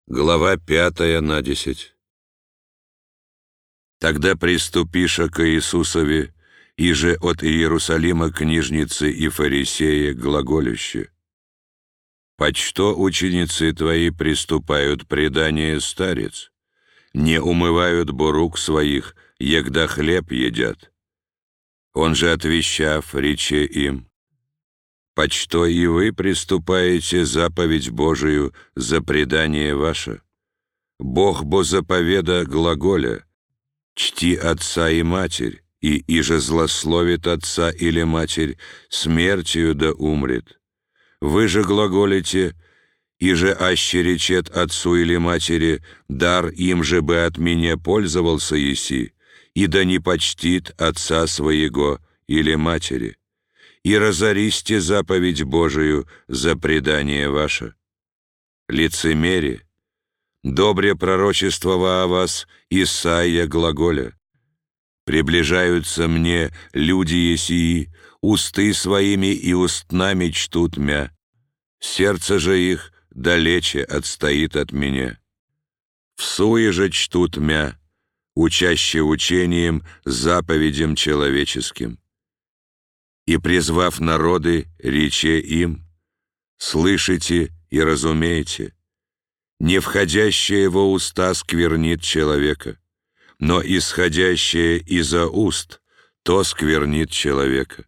Глава 5:10. Тогда приступиша к Иисусове, иже от Иерусалима книжницы и фарисеи глаголюще: «Почто ученицы твои приступают предание старец? Не умывают бо рук своих, егда хлеб едят». Он же, отвещав, рече им: «Почто и вы приступаете заповедь Божию за предание ваше? Бог бо заповеда глаголя: чти отца и матерь, и иже злословит отца или матерь, смертью да умрет. Вы же глаголите: иже аще речет отцу или матери, дар им же бы от меня пользовался еси, и да не почтит отца своего или матери. И разористе заповедь Божию за предание ваше. Лицемерие, добре пророчествова о вас Исаия глаголя: приближаются мне люди есии, усты своими и устнами чтут мя, сердце же их далече отстоит от меня. Всуе же чтут мя, учаще учением, заповедям человеческим. И, призвав народы, рече им: слышите и разумейте, не входящее во уста сквернит человека, но исходящее изо уст, то сквернит человека.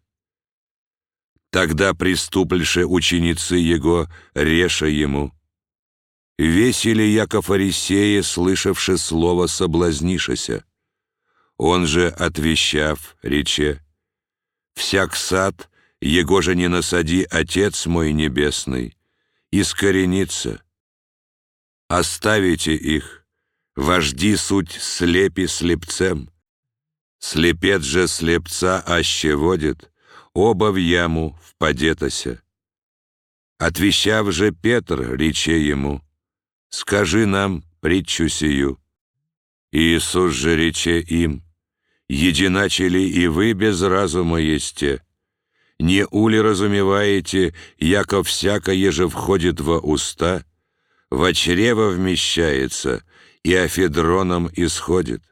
Тогда приступльше ученицы его, реша ему: весели яко фарисеи, слышавши слово, соблазнишася. Он же, отвещав, рече: всяк сад, его же не насади Отец мой Небесный, искоренится. Оставите их, вожди суть слепи слепцем. Слепец же слепца аще водит, оба в яму впадетося. Отвещав же Петр, рече ему: скажи нам притчу сию. Иисус же рече им: единаче ли и вы без разума есте? Не ули разумеваете, яко всякое же входит во уста, во чрево вмещается и афедроном исходит?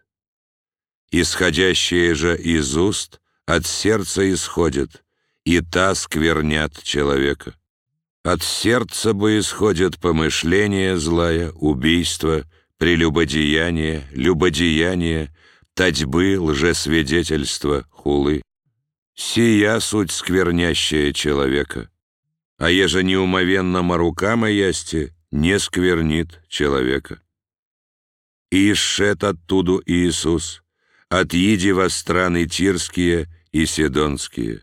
Исходящее же из уст от сердца исходит, и та сквернят человека. От сердца бы исходят помышления злая, убийство, прелюбодеяние, любодеяние, татьбы, лжесвидетельства, хулы. Сия суть сквернящая человека. А еже неумовенно марукама ясти, не сквернит человека. И исшед оттуду Иисус, отъиди во страны Тирские и Сидонские.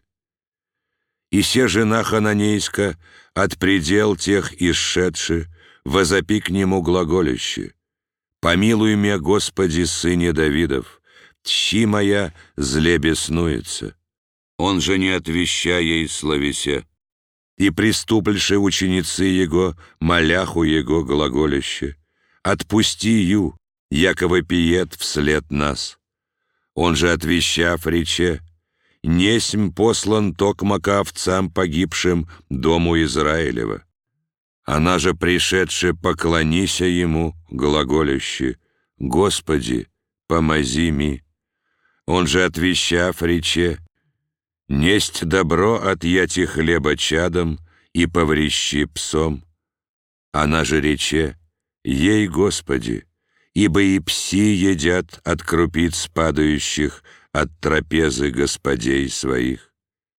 И се жена хананейска, от предел тех исшедши, возопи к нему глаголюще: помилуй меня, Господи, сыне Давидов, тщи моя зле беснуется. Он же, не отвеща ей словеся. И приступльши ученицы его, моляху его глаголюще: отпусти ю, яко вопиет вслед нас. Он же, отвещав, рече: несмь послан токмо ко овцам погибшим дому Израилева. Она же, пришедше, поклонися ему, глаголюще: Господи, помози ми. Он же, отвещав, рече: несть добро отъяти хлеба чадом и поврещи псом. Она же рече: ей, Господи, ибо и пси едят от крупиц падающих от трапезы господей своих.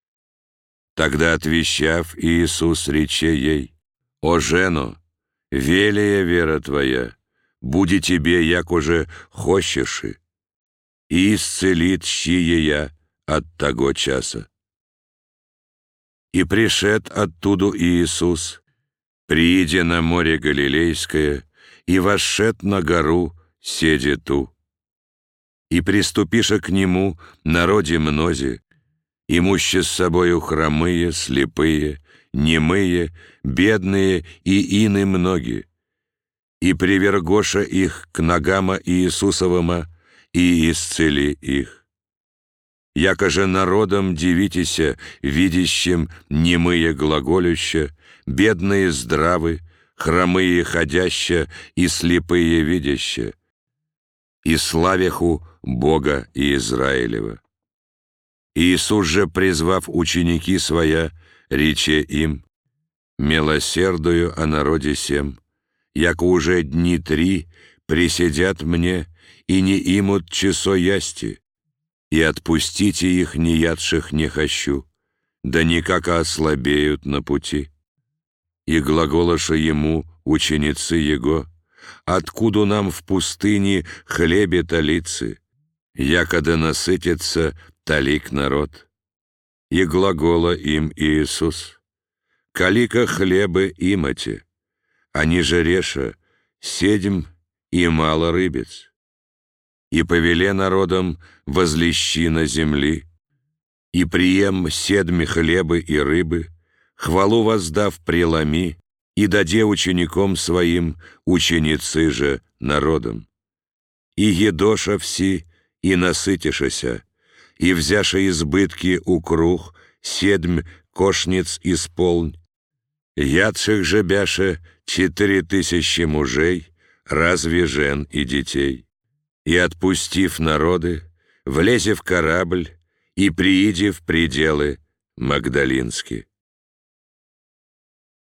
Тогда, отвещав, Иисус рече ей: о жено, велия вера твоя, буди тебе, як уже хочеши, и исцелит щи ея от того часа. И пришед оттуда Иисус, прииде на море Галилейское, и вошед на гору, седе ту. И приступиша к нему народе мнози, имуще с собою хромые, слепые, немые, бедные и ины многие, и привергоша их к ногама Иисусовыма, и исцели их. Яко же народом дивитеся, видящим немые глаголюща, бедные здравы, хромые ходяще и слепые видяще, и славяху Бога и Израилева. Иисус же, призвав ученики своя, рече им: «Милосердую о народе сем, яко уже дни 3 присидят мне, и не имут часо ясти, и отпустите их неядших не хочу, да никак ослабеют на пути». И глаголоша ему ученицы его: «Откуда нам в пустыне хлебе талицы, якода насытится талик народ?» И глагола им Иисус: «Калика хлебы имате, они же реша 7 и мало рыбец. И повеле народом возлещи на земли, и прием 7 хлебы и рыбы, хвалу воздав преломи, и даде учеником своим, ученицы же народом. И едоша все, и насытишася, и взяша избытки у круг 7 кошниц исполнь, ядших же бяше 4000 мужей, разве жен и детей. И, отпустив народы, влезе в корабль и прииде в пределы Магдалинские.